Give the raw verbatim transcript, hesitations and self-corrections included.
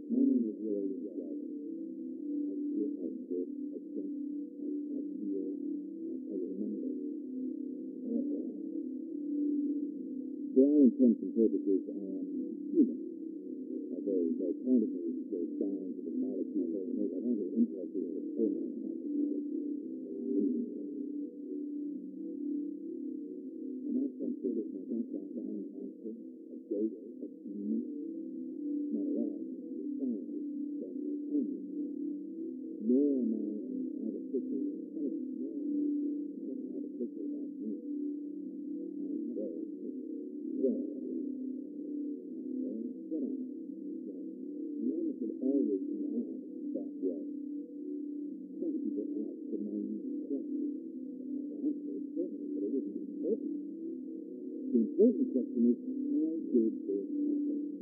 My name is Willie Scott. I feel, I feel, I think, I, I feel, I remember. For all intents and purposes, I am human. Although, though part of me goes down to the molecule level, I want to intellect with the permanent conscious molecule. Am I some sort of Frankenstein monster? A ghost? A demon? Not at all. Scientist, then kindness. Nor am I an artificial intelligence. Nor am I something artificial about me. I am well. Well. Well, what am I? Well, man should always be asked that way. Some people ask the naive question. The answer is certainly, but it isn't important. The important question is, how did this happen?